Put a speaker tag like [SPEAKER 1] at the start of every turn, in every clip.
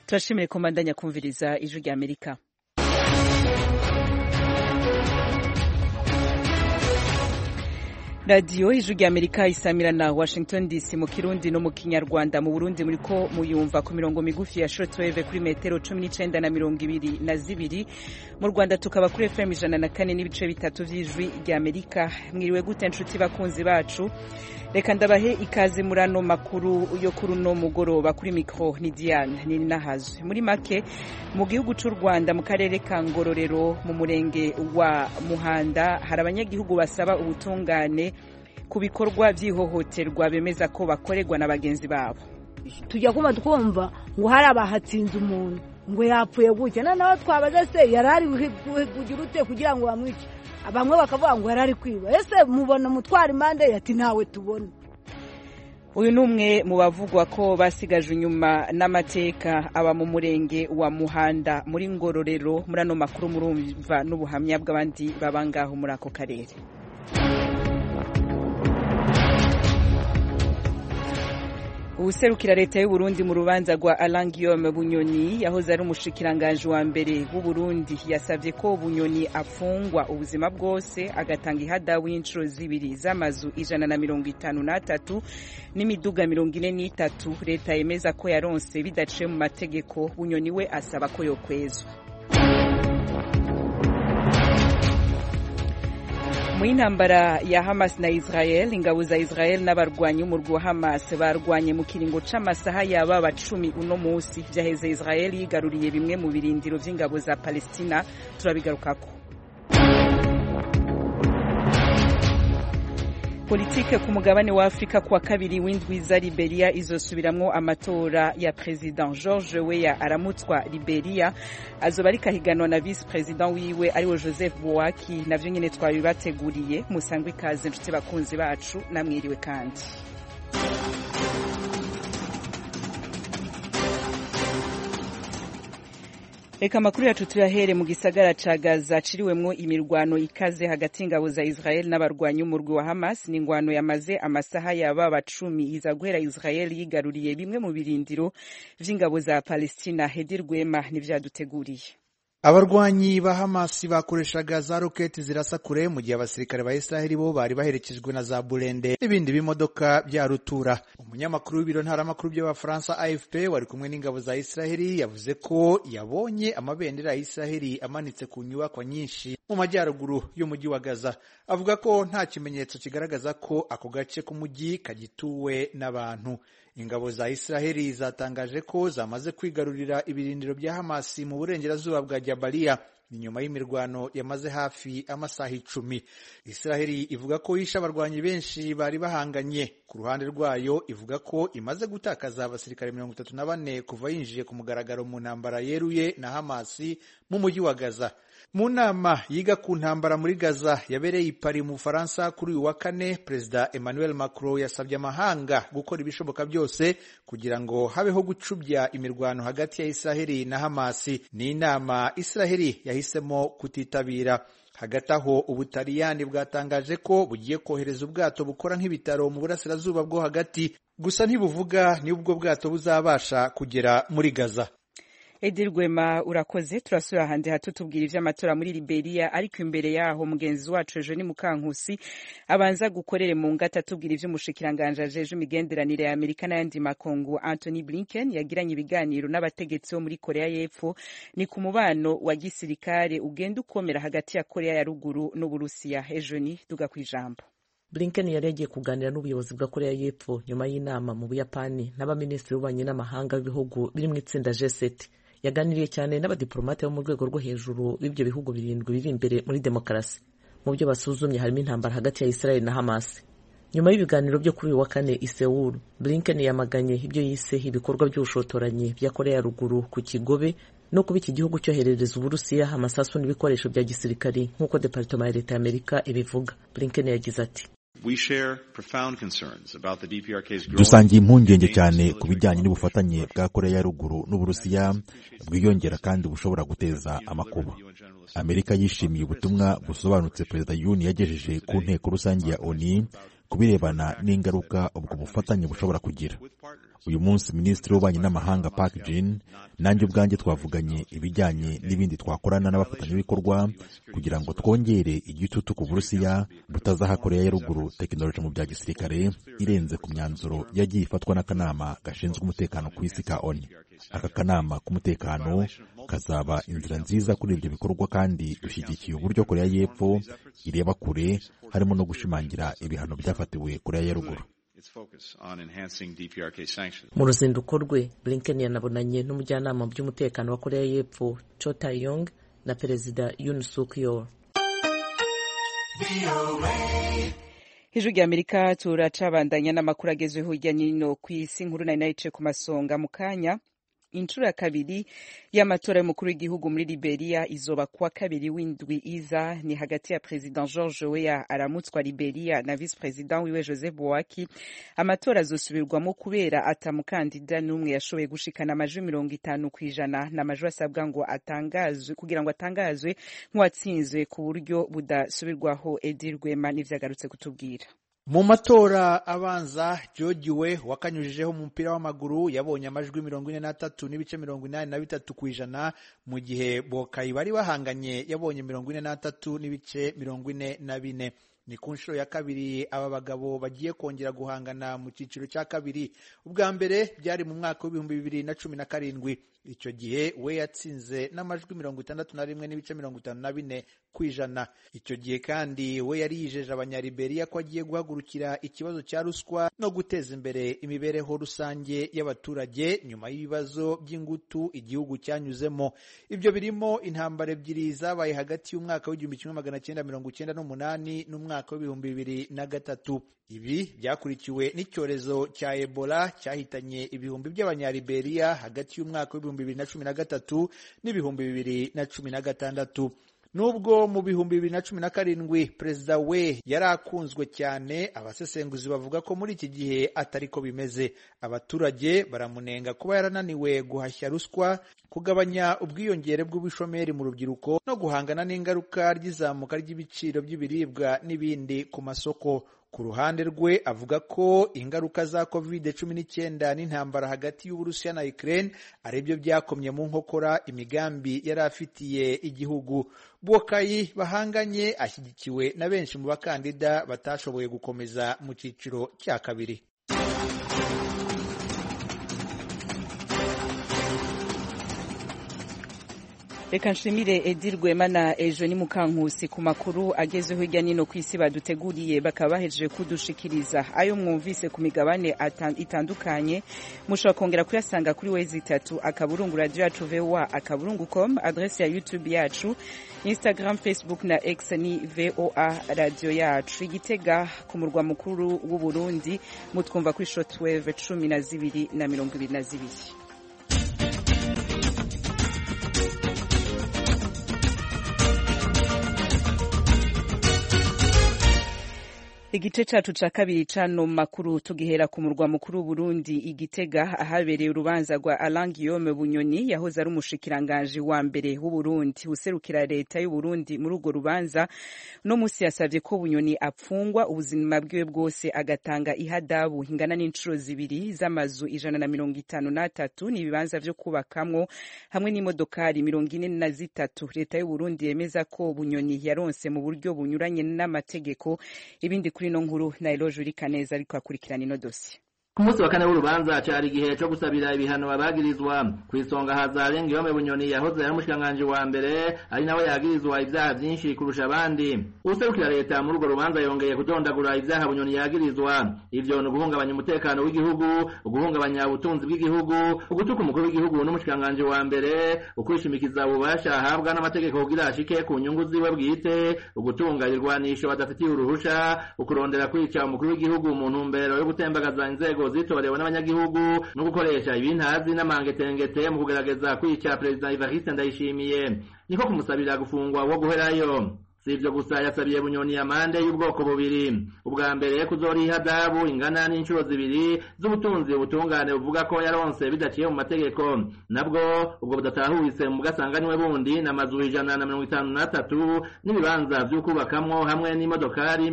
[SPEAKER 1] turashimire ko mbandanya kumviriza ijwi rya Amerika. Radio ijwi rya Amerika isamira na Washington DC mu Kirundi no mu Kinyarwanda. Mu Burundi muriko muyumva ku mirongo migufi ya shortwave kuri metero 19 na 22. Mu Rwanda tukaba kuri FM 104 n'ibice bitatu vy'ijwi rya Amerika. Mwiriwe gute nshuti bakunzi bacu, reka ndabahe ikaze murano makuru yo kuri no mugoroba. Kuri micro ni Diane ni Nahazwe. Muri make mu gihugu c'u Rwanda mu karere ka Ngororero mu murenge wa Muhanda hari abanyagihugu basaba ubutungane ku bikorwa by'ihohoterwa bemeza ko bakorerwa na bagenzi babo.
[SPEAKER 2] Tujya kuma twumva ngo hari abahatsinze umuntu ngo yapfuye gutya, naho twabaza se yarari kugira ute kugira ngo bamwice. Abamwe bakavuga ngo yarari kwiba. Ese mubona mutwara impande ati ntawe tubona.
[SPEAKER 1] Uyu numwe mu bavugwa ko basigaje inyuma n'amateka aba mu murenge wa Muhanda muri Ngororero. Murano makuru murumva n'ubuhamya bw'abandi babangaho muri ako karere. Userukira leta y'u Burundi mu rubanza rwa Alain Guillaume Bunyoni yahoze ari umushikiranganje wa mbere w'u Burundi yasavye ko Bunyoni afungwa ubuzima bwose agatanga ihadabu y'inshuro zibiri z'amazu 153 n'imiduga 43 leta yemeza ko yaronse bidaciye mu mategeko. Bunyoni we asaba ko yokwezwa. Mu intambara ya Hamas na Israel, ingabo za Israel n'abarwanyi umurwi wa Hamas barwanye mu kiringo c'amasaha yaba 10 uno munsi. Vyaheze Israel yigaruriye bimwe mu birindiro vy'ingabo za Palestina, turabigarukako. Politike ku mugabane wa Afrika kwa kabiri w'indwi za Liberia izosubiramwo amatora ya President. George Weah aramutswa Liberia, azoba ari kahiganwa na Vice President wiwe ariwe Joseph Boakai. Navyo nyene twabibateguriye. Musangwe ikaze nshuti bakunzi bacu, namwiriwe kandi. Eka makuru yacu tuyahere mu gisagara ca Gaza ciriwemwo imirwano ikaze hagati y'ingabo za Israel n'abarwanyi umurwi wa Hamas. Ni ingwano yamaze amasaha yaba 10 iza guhera Israel yigaruriye bimwe mu birindiro vy'ingabo za Palestina. Hedi Rwema nivyaduteguriye.
[SPEAKER 3] Abarwanyi ba Hamas bakoreshaga za roketi zirasa kure mu gihe abasirikare ba Israel bo bari baherekejwe na za burende n'ibindi bimodoka bya rutura. Umunyamakuru w'ibiro ntaramakuru by'abafaransa AFP wari kumwe n'ingabo za Israel yavuze ko yabonye amabendera ya Israel amanitse ku nyubako nyinshi mu majyaruguru y'umujyi wa Gaza. Avuga ko nta kimenyetso kigaragaza ko ako gace k'umujyi kagituwe n'abantu. Ingabo za Israel zatangaje ko zamaze kwigarurira ibirindiro bya Hamas mu burengerazuba bwa Jabalia nyuma y'imirwano yamaze hafi amasaha 10. Israel ivuga ko yishe abarwanyi benshi bari bahanganye. Ku ruhande rwayo ivuga ko imaze gutakaza abasirikare 34 kuva yinjiye ku mugaragaro mu ntambara yeruye na Hamas mu mujyi wa Gaza. Mu nama yiga ku ntambara muri Gaza yabereye i Paris mu Faransa kuri uyu wa kane, Perezida Emmanuel Macron yasabye amahanga gukora ibishoboka byose kugira ngo habeho gucubya imirwano hagati ya Israel na Hamas. Ni inama Israel yahisemo kutitabira. Hagati aho Ubutaliyani bwatangaje ko bugiye kohereza ubwato bukora nk'ibitaro mu burasirazuba bwo hagati, gusa ntibuvuga ni ubwo bwato buzabasha kugera muri Gaza.
[SPEAKER 1] Edi Rwema urakoze. Turasura handi hato tubwira ivy'amatora muri Liberia, ariko imbere yaho mugenzi wacu Ejo ni Mukankusi abanza gukorere mu ngata tubwira ivy'umushikiranganje ajeje imigenderanire ya Amerika n'ayandi makungu Anthony Blinken yagiranye ibiganiro n'abategetsi bo muri Korea y'Epfo. Ni ku mubano wa gisirikare ugenda ukomera hagati ya Korea ya ruguru n'Uburusiya. Ejo ni duga kwijambo.
[SPEAKER 4] Blinken yari yagiye kuganira n'ubuyobozi bwa Korea y'Epfo nyuma y'inama mu Buyapani n'abaminisitiri b'ububanyi n'amahanga b'ibihugu biri mu itsinda G7. Yaganiriye cyane n'abadiplomate bo mu rwego rwo hejuru b'ibyo bihugu birindwi biri imbere muri demokarasi. Mu byo basuzumye harimo intambara hagati ya Israel na Hamas. Nyuma y'ibiganiro byo kuri uyu wa kane i Seoul, Blinken yamaganye ibyo yise ibikorwa by'ubushotoranyi bya Korea ya ruguru ku kigobe no kuba iki gihugu cyoherereza Uburusiya amasasu n'ibikoresho bya gisirikari nk'uko Departement ya Leta ya Amerika ibivuga. Blinken yagize ati:
[SPEAKER 5] dusangiye impungenge cyane ku bijyanye n'ubufatanye bwa Korea ya ruguru n'Uburusiya bwiyongera kandi bushobora guteza amakuba. Amerika yishimiye ubutumwa busobanutse Perezida Yoon yagejeje ku nteko rusange ya ONU ku birebana n'ingaruka ubwo bufatanye bushobora kugira. Uyu munsi Minisitiri w'Ububanyi n'Amahanga Park Jin nanjye ubwanjye twavuganye ibijyanye n'ibindi twakorana n'abafatanyabikorwa kugira ngo twongere igitutu ku Burusiya butazaha Korea ya Ruguru tekinoloji mu bya gisirikare irenze ku myanzuro yagiye ifatwa n'akanama gashinzwe umutekano ku isi ka ONU. Aka kanama k'umutekano kazaba inzira nziza kuri ibyo bikorwa, kandi dushyigikiye uburyo Korea y'Epfo ireba kure, harimo no gushimangira ibihano byafatiwe Korea ya Ruguru.
[SPEAKER 4] Mu ruzinduko rwe, Blinken yanabonanye n'umujyanama mu by'umutekano wa Korea y'Epfo Cho Tae-yong na Perezida Yoon Suk Yeol.
[SPEAKER 1] Ijwi ry'Amerika turacabandanya n'amakuru agezweho hirya no hino ku isi. Inkuru nari nayice ku masonga mu kanya. Inshuro ya kabiri y'amatora y'umukuru w'igihugu muri Liberia izoba kuwa kabiri w'indwi iza. Ni hagati ya President George Weah aramutswa Liberia na Vice President wiwe Joseph Boakai. Amatora azosubirwamo kubera atamukandida n'umwe yashoboye gushikana amajwi 50% n'amajwi asabwa ngo atangazwe kugira ngo atangazwe nk'uwatsinzwe ku buryo budasubirwaho. Edi Rwema n'ivyagarutse kutubwira.
[SPEAKER 3] Mu matora abanza, George Weah wakanyujijeho mu mupira w'amaguru yabonye amajwi 43.83% mu gihe Boakai bari bahanganye yabonye 43.44%. Ni ku nshuro ya kabiri aba bagabo bagiye kongera guhangana mu cyiciro cya kabiri. Ubwa mbere byari mu mwaka w'2017. Icyo gihe we yatsinze n'amajwi 61.54%. Icyo gihe kandi we yari yijeje abanyaliberia ko agiye guhagurukira ikibazo cya ruswa no guteza imbere imibereho rusange y'abaturage nyuma y'ibibazo by'ingutu igihugu cyanyuzemo. Ibyo birimo intambara ebyiri zabaye hagati y'umwaka w'1998 n'umwaka w'2003. Ibi byakurikiwe n'icyorezo cya Ebola cyahitanye ibihumbi by'abanyaliberia hagati y'umwaka w'2013 n'2016. Nubwo mu 2017 Perezida we yari akunzwe cyane, abasesenguzi bavuga ko muri iki gihe atari ko bimeze. Abaturage baramunenga kuba yarananiwe guhashya ruswa, kugabanya ubwiyongere bw'ubushomeri mu rubyiruko no guhangana n'ingaruka ry'izamuka ry'ibiciro by'ibiribwa n'ibindi ku masoko. Ku ruhande rwe avuga ko ingaruka za COVID-19 n'intambara hagati y'Uburusiya na Ukraine aribyo byakomye mu nkokora imigambi yari afitiye igihugu. Boakai bahanganye ashyigikiwe na benshi mu bakandida batashoboye gukomeza mu cyiciro cya kabiri.
[SPEAKER 1] Reka nshimire Edi Rwema na Ejo ni Mukankusi ku makuru agezweho hirya no hino ku isi baduteguriye, bakaba bahejeje kudushikiriza. Ayo mwumvise ku migabane itandukanye mushobora kongera kuyasanga kuri wezi3 akaburungu radio yacu voa.com, adresse ya YouTube yacu, Instagram, Facebook na X ni VOA radio yacu. Igitega ku murwa mukuru w'u Burundi mutwumva kuri shortwave 12 na 22. Igice cacu ca kabiri cano makuru tugihera ku murwa mukuru Burundi Igitega, ahabereye urubanza rwa Alain Guillaume Bunyoni yahoze ari umushikiranganje wa mbere w'u Burundi userukira leta y'u Burundi. Muri urwo rubanza no musi yasavye ko Bunyoni apfungwa ubuzima bwiwe bwose, agatanga ihadabu ingana n'incuro zibiri z'amazu 153 n'ibibanza vyo kubakamwo hamwe n'imodokari 43. Leta y'u Burundi yemeza ko Bunyoni yaronse mu buryo bunyuranye n'amategeko. Ibindi kuri no nkuru na Eloge Urikaneza ariko akurikirana ino dossier.
[SPEAKER 6] Ku munsi wa kane w'urubanza cyari igihe cyo gusabira ibihano abagirizwa. Ku isonga haza Alain Guillaume Bunyoni yahoze ari umushikanganje wa mbere, ari nawe yagirizwa ibyaha byinshi kurusha abandi. Userukira leta muri urwo rubanza yongeye kudondagura ibyaha Bunyoni yagirizwa. Ivyo no guhungabanya umutekano w'igihugu, uguhungabanya ubutunzi bw'igihugu, ugutuka umukuru w'igihugu n'umushikanganje wa mbere, ukwishimikiza ububasha ahabwa n'amategeko kugira ashike ku nyungu ziwe bwite, ugutunga irwanisho badafitiye uruhusha, ukurondera kwica umukuru w'igihugu mu ntumbero yo gutembagaza inzego zitorewe n'abanyagihugu no gukoresha ibintazi n'amangetengete mu kugerageza kwica President Evariste Ndayishimiye. Niko kumusabira gufungwa wo guherayo. si ivyo gusa yasabiye Bunyoni amande y'ubwoko bubiri. Ubwa mbere kuzoriha adabu ingana n'inshuro zibiri z'ubutunzi ubutungane buvuga ko yaronse bidaciye mu mategeko, nabwo ubwo budatahuritse mu bwasanganiwe bundi n'amazu 153 n'ibibanza vy'ukubakamwo hamwe n'imodokari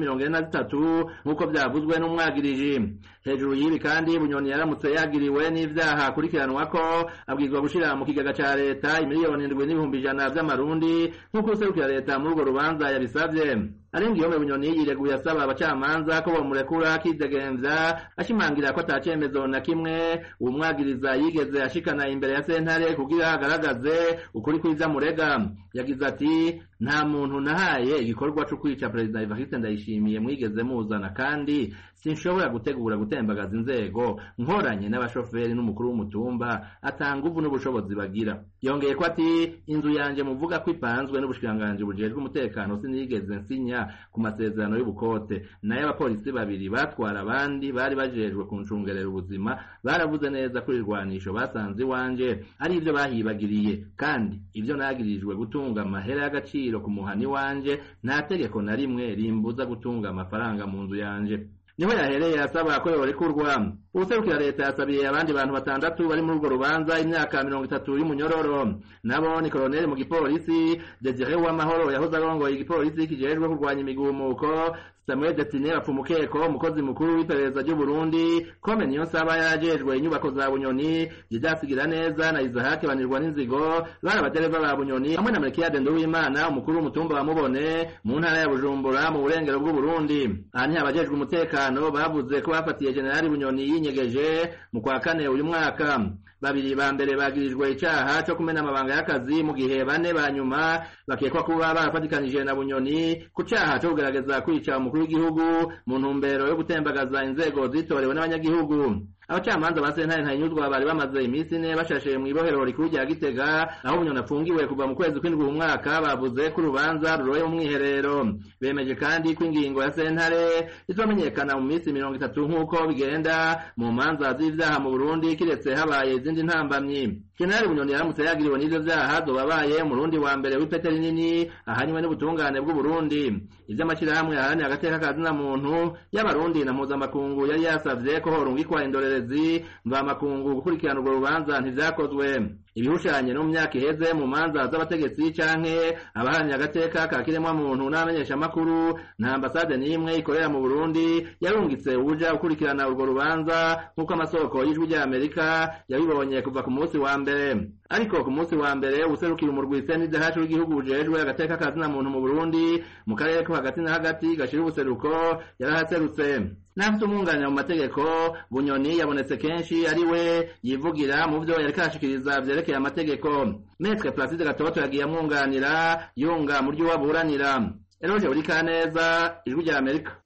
[SPEAKER 6] 43 nk'uko vyavuzwe n'umwagiriji. Hejuru y'ibi kandi Bunyoni yaramutse yagiriwe n'ivyaha kurikiranwa ko abwizwa gushira mu kigega ca leta imiliyoni 7,100 vy'amarundi nk'uko userukira leta muri urwo rubanza yabisavye. Arengiyome Bunyoni yireguye asaba abacamanza ko bomurekura akidegemvya, ashimangira ko atacemezo na kimwe umwagiriza yigeze ashikana imbere ya sentare kugira agaragaze ukuri kwiza murega. Yagize ati nta muntu nahaye igikorwa cyo kwica President Evariste Ndayishimiye mwigeze muzana, kandi sinshobora gutegura gutembagaza inzego nkoranye n'abashoferi n'umukuru w'umutumba atanga ubu n'ubushobozi bagira. Yongeye ko ati inzu yanje muvuga ko ipanzwe n'ubushikiranganje bujejwe umutekano sinigeze nsinya ku masezerano y'ubukote, nayo abapolisi babiri batwara abandi bari bajejwe kuncungerera ubuzima baravuze neza ko irwanisho basanze iwanje ari ivyo bahibagiriye, kandi ivyo nagirijwe gutunga amahera y'agaciro ku muhani wanje nta tegeko na rimwe rimbuza gutunga amafaranga mu nzu yanje. Niho yahereye asaba ko yorekurwa. Ubuserukira leta yasabiye abandi bantu 6 bari muri urwo rubanza imyaka 30 y'umunyororo. Nabo ni koloneli mu gipolisi Desire Uwamahoro yahoze arongoye igipolisi kijejwe kurwanya imigumuko, Samuel Destine Bapfumukeko umukozi mukuru w'iperereza ry'u Burundi, Kome Niyonsaba yarajejwe inyubako za Bunyoni, Didasigira neza na Isaac Banirwa n'inzigo bari abadereva ba Bunyoni, hamwe na Melchiade Nduwimana umukuru w'umutumba wa Mubone mu ntara ya Bujumbura mu burengero bw'u Burundi. Ahani abajejwe umutekano bavuze ko bafatiye Generali Bunyoni yinyegeje mu kwa kane uyu mwaka. Babiri ba mbere bagirijwe icaha cyo kumena amabanga y'akazi, mu gihe bane ba nyuma bakekwa kuba barafatikanije na Bunyoni ku caha cyo kugerageza kwica umukuru w'igihugu mu ntumbero yo gutembagaza inzego zitorewe n'abanyagihugu. Abacamanza ba sentare Ntahinyuzwa bari bamaze iminsi 4 bashashe mu ibohero rikuru rya Gitega aho Bunyoni afungiwe kuva mu kwezi kw'indwi umwaka. Bavuze ko urubanza ruroye mu mwiherero. Bemeje kandi ko ingingo ya sentare izomenyekana mu minsi 30 nk'uko bigenda mu manza z'ivyaha mu Burundi, kiretse habaye izindi ntambamyi. Generali Bunyoni yaramutse yagiriwe n'ivyo vyaha zobabaye umurundi wa mbere w'ipete rinini ahanywe n'ubutungane bw'u Burundi. Ivy'amashirahamwe aharanira agateka ka zina muntu y'abarundi na mpuzamakungu yari yasavye ko horungikwa indorerezi mvamakungu gukurikirana urwo rubanza ntivyakozwe. Ibihushanye no mu myaka iheze mu manza z'abategetsi canke abaharanira agateka ka kiremwa muntu n'abamenyesha makuru, nta ambasade n'imwe ikorera mu Burundi yarungitse uja gukurikirana urwo rubanza nk'uko amasoko y'ijwi rya Amerika yabibonye kuva ku munsi wa mbere. Ariko ku munsi wa mbere userukira umurwi CNDH w'igihugu ujejwe agateka ka zina muntu mu Burundi mu karere ko hagati na hagati gashira ubuseruko yarahaserutse. Nafite umwunganira mu mategeko, Bunyoni yabonetse kenshi ari we yivugira mu vyo yariko arashikiriza vyerekeye amategeko. Maître Placide Gatoto yagiye amwunganira yunga mu ryo waburanira. Eloge Urikaneza, Ijwi rya Amerika.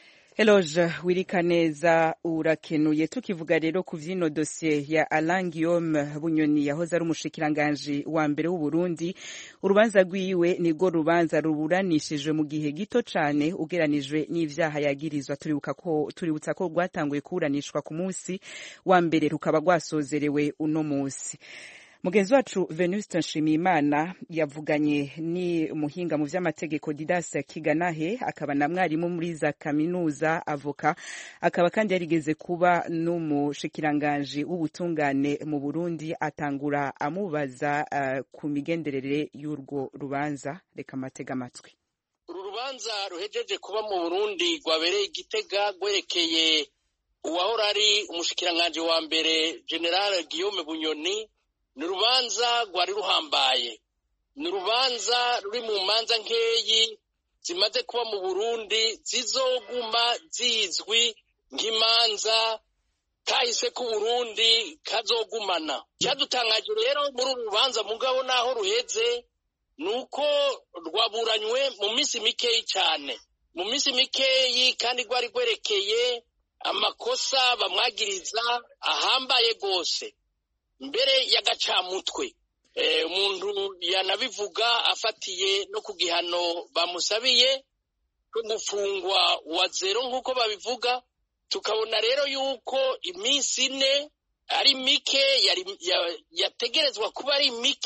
[SPEAKER 1] Eloge Wirikaneza urakenuye. Tukivuga rero ku vyino dossier ya Alain Guillaume Bunyoni yahoze ari umushikiranganje wa mbere w'u Burundi, urubanza rwiwe nigo rubanza ruburanishijwe mu gihe gito cane ugeranijwe n'ivyaha yagirizwa. Tuributsa ko rwatanguye kuburanishwa ku munsi wa mbere rukaba rwasozerewe uno munsi. Mugenzi wacu Venuste Nshimiyimana yavuganye ni umuhinga mu vy'amategeko Didas Kiganahe, akaba na mwarimu muri za kaminuza, avoka, akaba kandi yarigeze kuba n'umushikiranganje w'ubutungane mu Burundi. Atangura amubaza ku migenderere y'urwo rubanza. Reka matega amatwi.
[SPEAKER 7] Uru rubanza ruhejeje kuba mu Burundi rwabereye Igitega gwerekeye uwahora ari umushikiranganje wa mbere General Guillaume Bunyoni. Ni urubanza rwari ruhambaye, ni urubanza ruri mu manza nkeyi zimaze kuba mu Burundi zizoguma zizwi nk'imanza kahise ku Burundi kazogumana. Cyadutangaje rero muri uru rubanza mugabo naho ruheze nuko rwaburanywe mu minsi mikeyi cyane, mu minsi mikeyi, kandi rwari rwerekeye amakosa bamwagiriza ahambaye gose mbere y'agacamutwe. Umuntu yanabivuga afatiye no ku gihano bamusabiye ko gufungwa wa zero nk'uko babivuga. Tukabona rero yuko iminsi 4 ari mike, yategerezwa kuba ari mike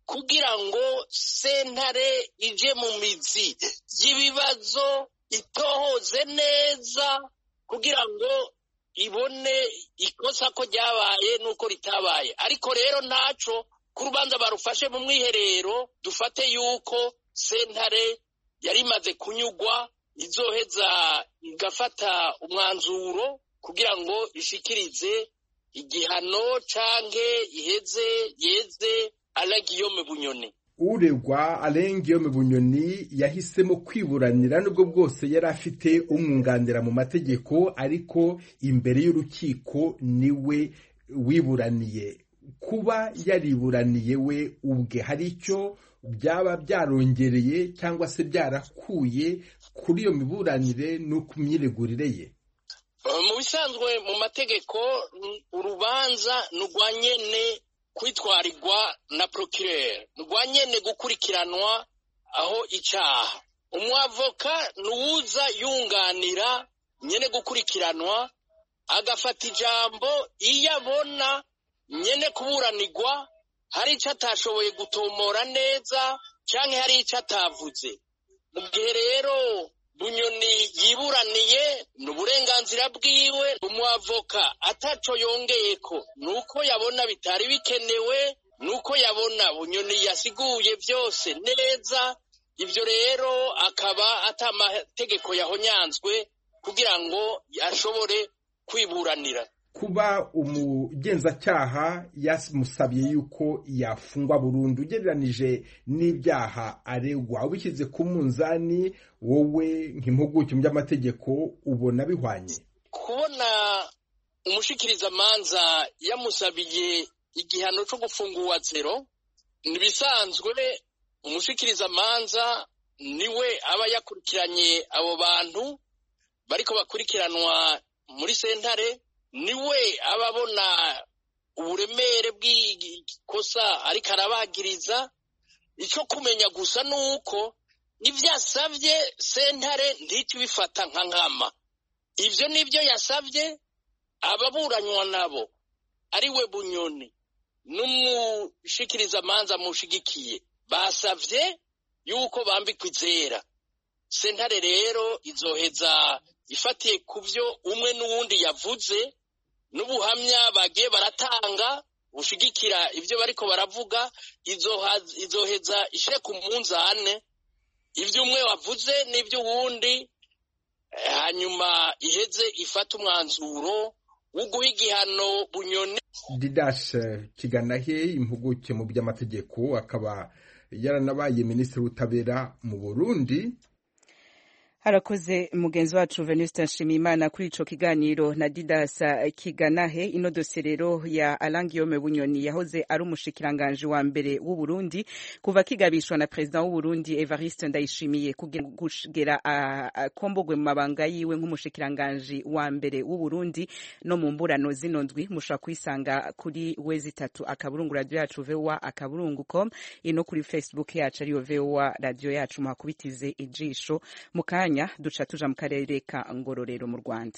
[SPEAKER 7] kugira ngo sentare ije mu mizi y'ibibazo itohoze neza kugira ngo ibone ikosa ko ryabaye nuko ritabaye. Ariko rero ntaco ku rubanza barufashe mu mwiherero dufate yuko sentare yari imaze kunyugwa izoheza igafata umwanzuro kugira ngo ishikirize igihano canke yeze Alain Guillaume Bunyoni.
[SPEAKER 8] Uregwa Alain Guillaume Bunyoni yahisemo kwiburanira nubwo bwose yari afite umwunganira mu mategeko, ariko imbere y'urukiko niwe wiburaniye. Kuba yariburaniye we ubwe hari icyo byaba byarongereye cyangwa se byarakuye kuri iyo miburanire no ku myiregurire ye?
[SPEAKER 7] Mu bisanzwe mu mategeko urubanza nurwanyene kwitwarirwa na procureur, nurwanyene gukurikiranwa aho icaha. Umwavoka nuwuza yunganira nyene gukurikiranwa agafata ijambo iyo abona nyene kuburanirwa hari ico atashoboye gutomora neza canke hari ico atavuze. Mu gihe rero Bunyoni yiburaniye n'uburenganzira bwiwe, umwavoka ataco yongeyeko nuko yabona bitari bikenewe, nuko yabona Bunyoni yasiguye byose neza. Ivyo rero akaba atamategeko yahonyanzwe kugira ngo ashobore kwiburanira.
[SPEAKER 8] Kuba umugenzacyaha yamusabye yuko yafungwa burundu ugereranije n'ibyaha aregwa, ubishyize ku munzani wowe nk'impuguke mu by'amategeko ubona bihwanye?
[SPEAKER 7] Kubona umushikirizamanza yamusabiye igihano cyo gufungwa zero nibisanzwe. Umushikirizamanza niwe aba yakurikiranye abo bantu bariko bakurikiranwa muri sentare, niwe ababona uburemere bw'ikosa ariko arabagiriza. Icyo kumenya gusa nuko ivyo yasavye sentare ntitubifata nka nkama. Ivyo nivyo yasavye ababuranywa nabo ariwe Bunyoni n'umushikirizamanza mushigikiye basavye yuko bambikwa izera. Sentare rero izoheza ifatiye kuvyo umwe n'uwundi yavuze n'ubuhamya bagiye baratanga bushigikira ivyo bariko baravuga, izoheza ishire ku munzane ivyo umwe wavuze n'ivyo uwundi, hanyuma iheze ifata umwanzuro wo guha igihano Bunyoni.
[SPEAKER 8] Didas Kiganahe, impuguke mu by'amategeko, akaba yaranabaye minisitiri w'ubutabera mu Burundi.
[SPEAKER 1] Harakoze mugenzi wacu Venuste Nshimiyimana kuri ico kiganiro na Didas Kiganahe. Ino dosiye rero ya Alain Guillaume Bunyoni yahoze ari umushikiranganje wa mbere w'u Burundi kuva kigabishwa na president w'u Burundi Evariste Ndayishimiye kugera akombogwe mu mabanga yiwe nk'umushikiranganje wa mbere w'u Burundi. No mu mburano zino ndwi musha kwisanga kuri wezi3 akaburungu radio yacu VOA akaburungu.com, ino kuri Facebook yacu ariyo VOA radio yacu muhakubitize ijisho. Mukanya duca tuja mu karere ka Ngororero mu Rwanda.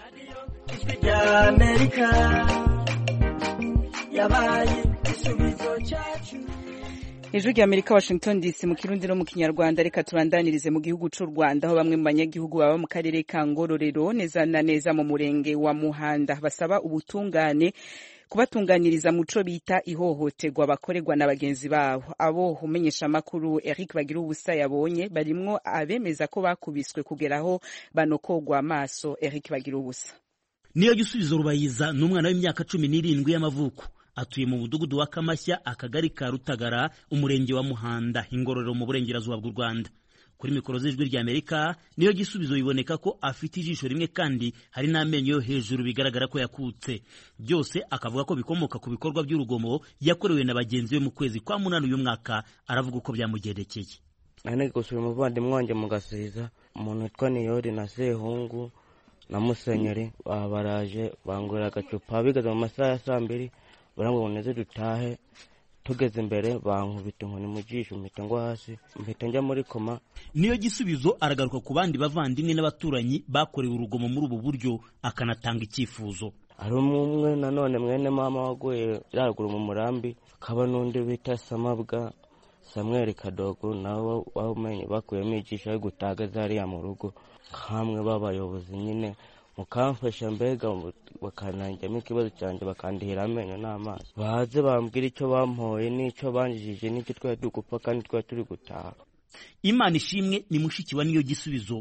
[SPEAKER 1] Ijwi ry'Amerika Washington DC mu Kirundi no mu Kinyarwanda. Reka tubandanirize mu gihugu c'u Rwanda aho bamwe mu banyagihugu baba mu karere ka Ngororero neza na neza mu murenge wa Muhanda basaba ubutungane kubatunganiriza muco bita ihohoterwa bakorerwa na bagenzi babo. Abo umenyesha amakuru Eric Bagira ubusa yabonye barimwo abemeza ko bakubiswe kugeraho banokogwa amaso. Eric Bagira ubusa
[SPEAKER 9] niyo gisubizo Rubayiza n'umwana w'imyaka 17 y'amavuko, atuye mu mudugudu wa Kamashya, akagari ka Rutagara, umurenge wa Muhanda, Ingororero mu burengerazuba bw'u Rwanda. Kuri mikoro z'Ijwi ry'Amerika niyo gisubizo biboneka ko afite ijisho rimwe kandi hari n'amenyo yo hejuru bigaragara ko yakutse. Byose akavuga ko bikomoka ku bikorwa by'urugomo yakorewe na bagenzi be mu kwezi kwa munani uyu mwaka. Aravuga uko byamugendekeye.
[SPEAKER 10] Nane gusura umuvandimwe wanjye mu Gasiza, umuntu witwa Niyori na Sehungu na Musenyeri baraje bangurira agacupa bigaza mu masaha ya 2:00 barango neze dutahe. Tugeze imbere bankubita inkoni mu jisho mpita ngo hasi mpita njya muri koma.
[SPEAKER 9] Niyo gisubizo aragaruka ku bandi bavandimwe n'abaturanyi bakorewe urugomo muri ubu buryo akanatanga icyifuzo.
[SPEAKER 10] hari umwe nanone mwene mama waguye yaragura mu murambi, akaba n'undi bita Samabwa Samuel Kadogo, nawe wamenye bakuyemo igisha yo gutaga zariya mu rugo. Hamwe b'abayobozi nyine mukamfasha mbega bakananjyamo ikibazo cyanjye bakandihira amenyo n'amaso, baze bambwira icyo bampoye n'icyo banjijije n'icyo twari dugupfa kandi twari turi gutaha.
[SPEAKER 9] Imana ishimwe ni mushiki wa Niyo Gisubizo.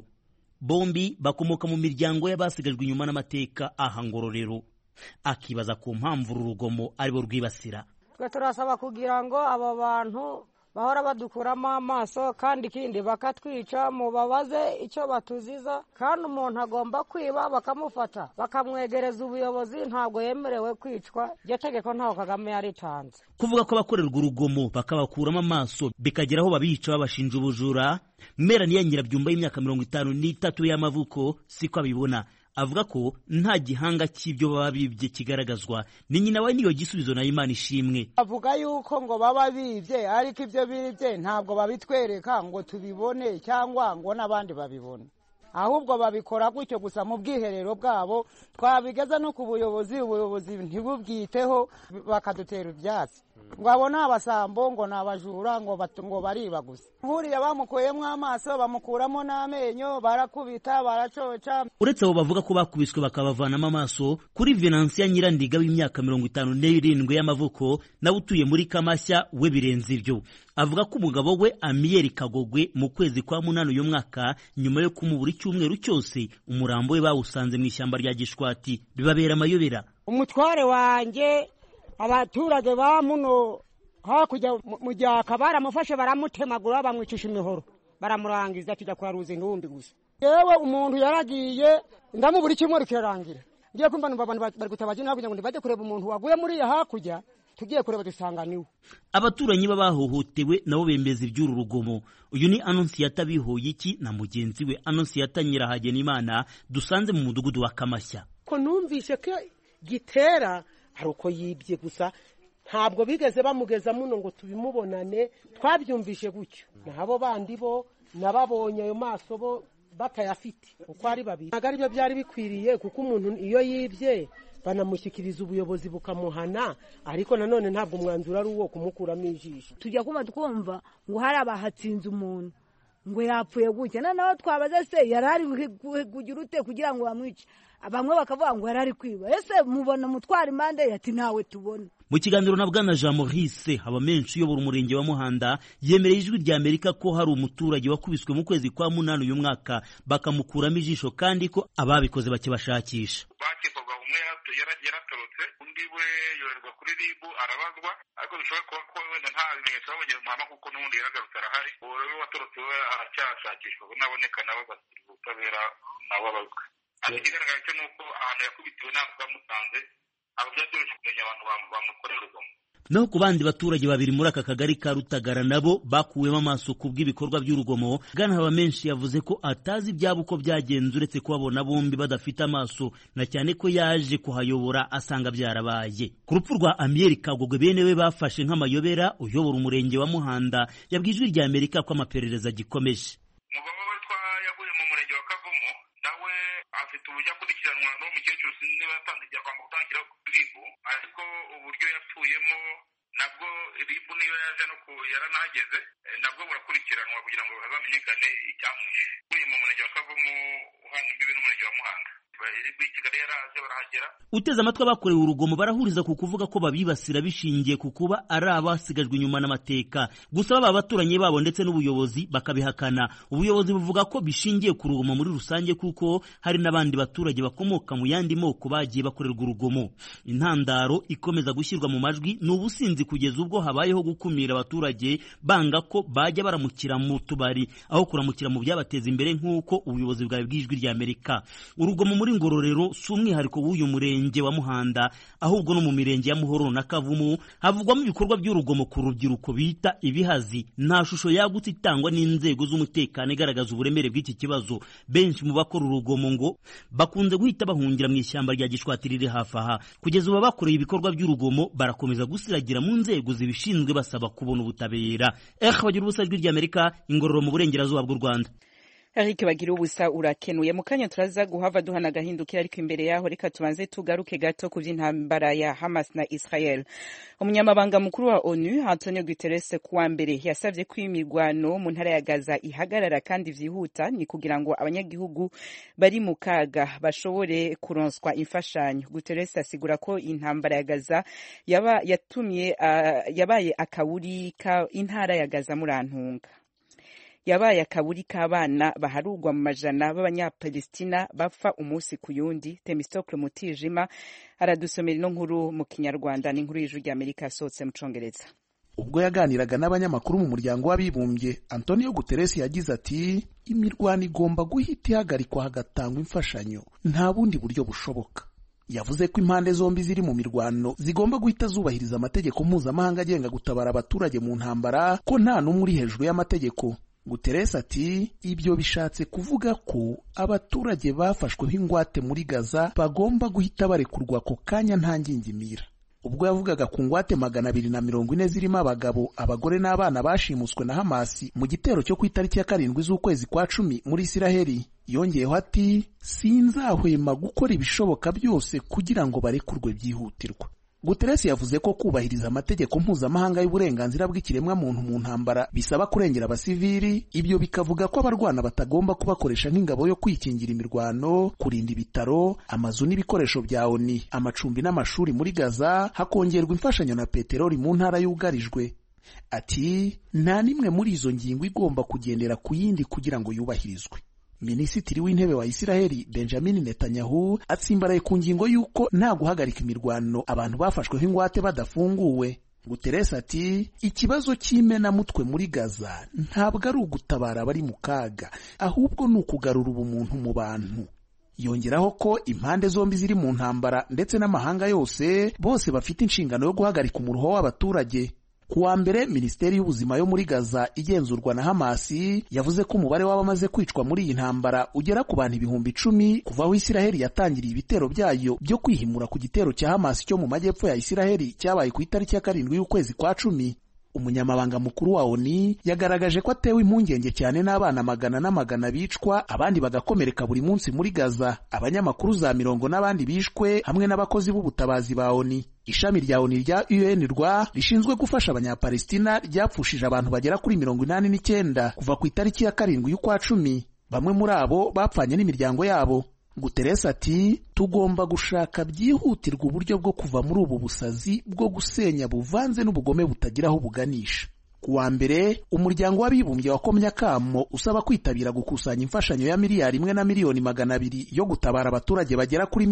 [SPEAKER 9] Bombi bakomoka mu miryango y'abasigajwe inyuma n'amateka aha Ngororero. Akibaza ku mpamvu urugomo aribo rwibasira.
[SPEAKER 11] Twe turasaba kugira ngo aba bantu bahora badukuramo amaso kandi kindi bakatwica, mubabaze icyo batuziza, kandi umuntu agomba kwiba bakamufata bakamwegereza ubuyobozi, ntabwo yemerewe kwicwa. Iryo tegeko ntaho Kagame yaritanze.
[SPEAKER 9] Kuvuga ko abakorerwa urugomo bakabakuramo amaso bikageraho babica babashinja ubujura, Mera niya Nyirabyumba y'imyaka 53 y'amavuko siko abibona. Avuga ko nta gihanga cy'ibyo baba bibye kigaragazwa. Ni nyina wa Niyo Gisubizo na Imana ishimwe.
[SPEAKER 12] Avuga yuko ngo baba bibye, ariko ibyo bibye ntabwo babitwereka ngo tubibone cyangwa ngo n'abandi babibone, ahubwo babikora gutyo gusa mu bwiherero bwabo. Twabigeza no ku buyobozi, ubuyobozi ntibubwiteho, bakadutera ibyatsi ngo abo ni abasambo, ngo ni abajura, ngo bariba gusa. Nkuriya bamukuyemo amaso, bamukuramo n'amenyo, barakubita, baracoca.
[SPEAKER 9] Uretse abo bavuga ko bakubiswe bakabavanamo amaso, kuri Venansia Nyirandiga w'imyaka 57 y'amavuko nawe utuye muri Kamashya, we birenze ibyo. Avuga ko umugabo we Amiyeri Kagogwe mu kwezi kwa munani uyu mwaka, nyuma yo kumubura icyumweru cyose, umurambo we bawusanze mu ishyamba rya Gishwati, bibabera amayobera.
[SPEAKER 11] Umutware wanjye abaturage ba muno hakujya mu Gyaka baramufashe baramutemagura, bamwicisha imihoro, baramurangiza tujya kwa Ruzintumbi gusa. Yewe umuntu yaragiye ndamubura icyumweru kirarangira, ngiye kumva abantu bari gutabaje nakugira ngo ndibajye kureba umuntu waguye muri ya hakujya, tugiye kureba dusanganiwe.
[SPEAKER 9] Abaturanyi babahohotewe nabo bembeza iby'uru rugomo. Uyu ni Anonsiyata Bihoyiki na mugenzi we Anonsiyata Nyirahagenimana dusanze mu mudugudu wa Kamashya.
[SPEAKER 13] Ko numvishe ko gitera ari uko yibye gusa, ntabwo bigeze bamugeza muno ngo tubimubonane, twabyumvishe gutyo. Nabo bandi bo nababonye ayo maso bo batayafite uko ari babiri. Ntabwo ari byo byari bikwiriye, kuko umuntu iyo yibye banamushyikiriza ubuyobozi bukamuhana, ariko nanone ntabwo umwanzuro ari uwo kumukuramo ijisho.
[SPEAKER 2] Tujya kuba twumva ngo hari abahatsinze umuntu ngo yapfuye gutya, naho twabaza se yarari kugira ute kugira ngo bamwice. Bamwe bakavuga ngo yarari kwiba. Ese mubona mutwara impande ati nawe tubona.
[SPEAKER 9] Mu kiganiro na Bwana Jean Maurice Habamenshi uyobora umurenge wa Muhanda, yemereye Ijwi rya Amerika ko hari umuturage wakubiswe mu kwezi kwa munani uyu mwaka bakamukuramo ijisho, kandi ko ababikoze bakibashakisha.
[SPEAKER 14] Bakekwaga umwe yaratorotse, undi we yorerwa kuri RIB arabazwa, ariko bishobora kuba ko wenda nta bimenyetso babonye mu muhanda kuko n'ubundi yaragarutse arahari. Uwo rero watorotse we aracyashakishwa, naboneka nawe bashyikirizwa ubutabera nawe abazwe. Ariko ikigaragara cyo nuko ahantu yakubitiwe ntabwo bamusanze, abo byatoroshye kumenya abantu bamukorera urugomo.
[SPEAKER 9] Naho ku bandi baturage babiri muri aka kagari ka Rutagara nabo bakuwemo amaso ku bw'ibikorwa by'urugomo, Bwana Habamenshi yavuze ko atazi ibyabo uko byagenze uretse kubabona bombi badafite amaso, na cyane ko yaje kuhayobora asanga byarabaye. Ku rupfu rwa Amiyeri Kagogwe bene we bafashe nk'amayobera, uyobora umurenge wa Muhanda yabwiye Ijwi rya Amerika ko amaperereza agikomeje.
[SPEAKER 14] Umugabo we yaguye mu murenge wa Kavumu, nawe afite uburyo akurikiranwa n'umukecuru, niba yatangiye kwa gutangira kuri RIB, ariko uburyo yapfuyemo nabwo RIB niyo yaje no yaranahageze, nabwo burakurikiranwa kugira ngo hazamenyekane icyamwishe. Uyu mu murenge wa Kavumu uhana imbibi n'umurenge wa Muhanda, RIB Kigali yaraje barahagera.
[SPEAKER 9] Uteze amatwi abakorewe urugomo barahuriza ku kuvuga ko babibasira bishingiye ku kuba ari abasigajwe inyuma n'amateka. Gusa baba abaturanyi babo ndetse n'ubuyobozi bakabihakana. Ubuyobozi buvuga ko bishingiye ku rugomo muri rusange, kuko hari n'abandi baturage bakomoka mu yandi moko bagiye bakorerwa urugomo. Intandaro ikomeza gushyirwa mu majwi ni ubusinzi, kugeza ubwo habayeho gukumira abaturage banga ko bajya baramukira mu tubari aho kuramukira mu byabateza imbere, nk'uko ubuyobozi bwawe bw'Ijwi rya Amerika. Urugomo muri Ngororero si umwihariko w'uyu murenge wa Muhanda, ahubwo no mu mirenge ya Muhororo na Kavumu havugwamo ibikorwa by'urugomo ku rubyiruko bita ibihazi. Nta shusho yagutse itangwa n'inzego z'umutekano igaragaza uburemere bw'iki kibazo. Benshi mu bakora urugomo ngo bakunze guhita bahungira mu ishyamba rya Gishwati riri hafi aha. Kugeza ubu bakoreye ibikorwa by'urugomo barakomeza gusiragira mu nzego zibishinzwe basaba kubona ubutabera. Bagira ubusa Ijwi rya Amerika, Ingororero mu burengerazuba bw'u Rwanda.
[SPEAKER 1] Eric bagira ubusa urakenuye mu kanya turaza guhava duhana gahindukira ariko imbere yaho reka tubanze tugaruke gato ku by'intambara ya Hamas na Israel. Umunyamabanga mukuru wa ONU Antonio Guterres kuwa mbere yasavye ko imirwano mu ntara ya Gaza ihagarara kandi vyihuta ni kugira ngo abanyagihugu bari mu kaga bashobore kuronswa imfashanyo. Guterres asigura ko intambara ya Gaza yabaye akaburi ka intara ya Gaza murantunga. Yabaye akaburi k'abana baharugwa mu majana b'abanyapalestina bapfa umunsi ku yundi. Temistokle Mutijima aradusomera ino nkuru mu Kinyarwanda n'inkuru y'Ijwi ry'Amerika yasohotse mu Congereza.
[SPEAKER 15] Ubwo yaganiraga n'abanyamakuru mu muryango w'abibumbye, Antonio Guterres yagize ati imirwano igomba guhita ihagarikwa hagatangwa imfashanyo, nta bundi buryo bushoboka. Yavuze ko impande zombi ziri mu mirwano zigomba guhita zubahiriza amategeko mpuzamahanga agenga gutabara abaturage mu ntambara, ko nta n'umwe uri hejuru y'amategeko. Guterres ati ibyo bishatse kuvuga ko abaturage bafashweho ingwate muri Gaza bagomba guhita barekurwa ako kanya nta ngingimira. Ubwo yavugaga ku ngwate 240 zirimo abagabo, abagore n'abana bashimuswe na Hamas mu gitero cyo ku itariki ya 7 z'ukwezi kwa 10 muri Isiraheli, yongeyeho ati sinzahwema gukora ibishoboka byose kugira ngo barekurwe byihutirwa. Guterres yavuze ko kubahiriza amategeko mpuzamahanga y'uburenganzira bw'ikiremwa muntu mu ntambara bisaba kurengera abasivili, ibyo bikavuga ko abarwana batagomba kubakoresha nk'ingabo yo kwikingira imirwano, kurinda ibitaro, amazu n'ibikoresho bya ONU, amacumbi n'amashuri muri Gaza, hakongerwa imfashanyo na peteroli mu ntara yugarijwe. Ati nta nimwe muri izo ngingo igomba kugendera ku yindi kugira ngo yubahirizwe. Minisitiri w'intebe wa Isiraheli Benjamin Netanyahu atsimbaraye ku ngingo y'uko nta guhagarika imirwano abantu bafashweho ingwate badafunguwe. Guterres ati ikibazo cy'imenamutwe muri Gaza ntabwo ari ugutabara abari mu kaga, ahubwo ni ukugarura ubumuntu mu bantu. Yongeraho ko impande zombi ziri mu ntambara ndetse n'amahanga yose bose bafite inshingano yo guhagarika umuruho w'abaturage. Kuwa mbere Minisiteri y'Ubuzima yo muri Gaza igenzurwa na Hamas yavuze ko umubare w'abamaze kwicwa muri iyi ntambara ugera ku bantu 10,000 kuva aho Isiraheli yatangiriye ibitero byayo byo kwihimura ku gitero cya Hamas cyo mu majyepfo ya Isiraheli cyabaye ku itariki ya 7 y'ukwezi kwa 10. Umunyamabanga mukuru wa ONU yagaragaje ko atewe impungenge cyane n'abana magana n'amagana bicwa, abandi bagakomereka buri munsi muri Gaza, abanyamakuru za 100 n'abandi bishwe hamwe n'abakozi b'ubutabazi ba ONU. Ishami rya ONU rya UNRWA rishinzwe gufasha abanyapalestina ryapfushije abantu bagera kuri 89 kuva ku itariki ya 7 y'ukwa 10. Bamwe muri abo bapfanye n'imiryango yabo. Guterres ati tugomba gushaka byihutirwa uburyo bwo kuva muri ubu busazi bwo gusenya buvanze n'ubugome butagira aho buganisha. Kuwa mbere umuryango w'abibumbye wakomye akamo usaba kwitabira gukusanya imfashanyo ya miliyari 1 na miliyoni 200 yo gutabara abaturage bagera kuri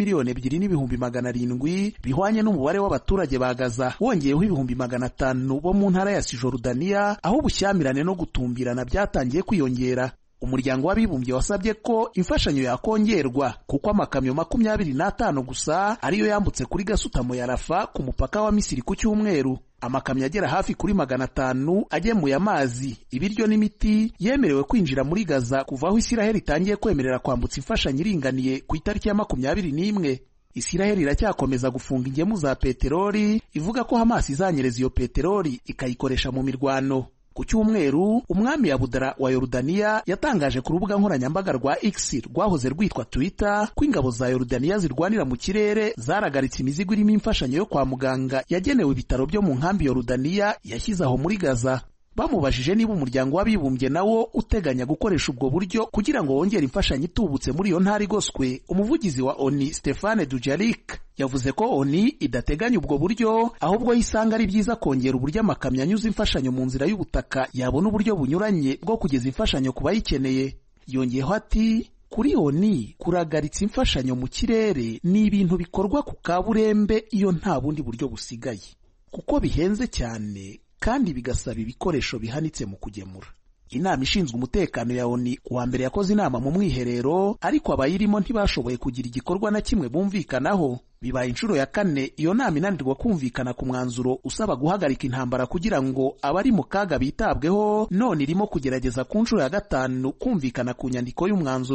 [SPEAKER 15] 2,200,700 bihwanye n'umubare w'abaturage ba Gaza, wongeyeho 500,000 bo mu ntara ya Cisjordania aho ubushyamirane no gutumbirana byatangiye kwiyongera. Umuryango w'abibumbye wasabye ko imfashanyo yakongerwa kuko amakamyo 25 gusa ariyo yambutse kuri gasutamo ya Rafa ku mupaka wa Misiri ku cyumweru. Amakamyo agera hafi kuri 500 agemuye amazi, ibiryo n'imiti yemerewe kwinjira muri Gaza kuva aho Isiraheli itangiye kwemerera kwambutsa imfashanyo iringaniye ku itariki ya 21. Isiraheli iracyakomeza gufunga ingemu za peteroli, ivuga ko Hamas izanyereza iyo peteroli ikayikoresha mu mirwano. Ku cyumweru umwami Abdullah wa Yordania yatangaje ku rubuga nkoranyambaga rwa X rwahoze rwitwa Twitter ko ingabo za Yordania zirwanira mu kirere zaragaritse imizigo irimo imfashanyo yo kwa muganga yagenewe ibitaro byo mu nkambi Yordania yashyize aho muri Gaza. Bamubajije niba umuryango w'abibumbye nawo uteganya gukoresha ubwo buryo kugira ngo wongere imfashanyo itubutse muri iyo ntara igoswe, umuvugizi wa ONU Stéphane Dujarric yavuze ko ONU idateganya ubwo buryo, ahubwo yisanga ari byiza kongera uburyo amakamyo anyuza imfashanyo mu nzira y'ubutaka yabona uburyo bunyuranye bwo kugeza imfashanyo ku bayikeneye. Yongeyeho ati kuri ONU kuragaritsa imfashanyo mu kirere ni ibintu bikorwa ku kaburembe iyo nta bundi buryo busigaye, kuko bihenze cyane kandi bigasaba ibikoresho bihanitse mu kugemura. Inama ishinzwe umutekano ya ONU kuwa mbere yakoze inama mu mwiherero, ariko abayirimo ntibashoboye kugira igikorwa na kimwe bumvikanaho. Bibaye inshuro ya 4 iyo nama inanirwa kumvikana ku mwanzuro usaba guhagarika intambara kugira ngo abari mu kaga bitabweho, none irimo kugerageza ku nshuro ya 5 kumvikana ku nyandiko y'umwanzuro.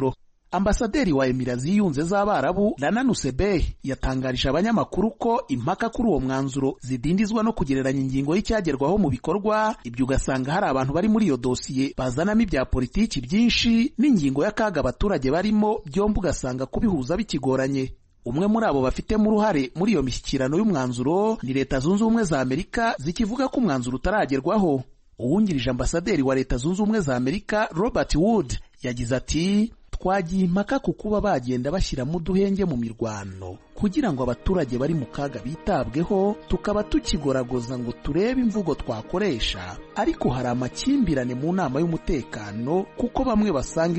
[SPEAKER 15] Ambasaderi wa Emirati ziyunze z'Abarabu Rana Nusebeh yatangarije abanyamakuru ko impaka kuri uwo mwanzuro zidindizwa no kugereranya ingingo y'icyagerwaho mu bikorwa, ibyo ugasanga hari abantu bari muri iyo dosiye bazanamo ibya politiki byinshi n'ingingo y'akaga abaturage barimo, byombi ugasanga kubihuza bikigoranye. Umwe muri abo bafitemo uruhare muri iyo mishyikirano y'umwanzuro ni Leta Zunze Ubumwe za Amerika zikivuga ko umwanzuro utaragerwaho. Uwungirije ambasaderi wa Leta Zunze Ubumwe za Amerika Robert Wood yagize ati, twagiye impaka ku kuba bagenda bashyiramo uduhenge mu mirwano kugira ngo abaturage bari mu kaga bitabweho, tukaba tukigoragoza ngo turebe imvugo twakoresha, ariko hari amakimbirane mu nama y'umutekano kuko bamwe basanga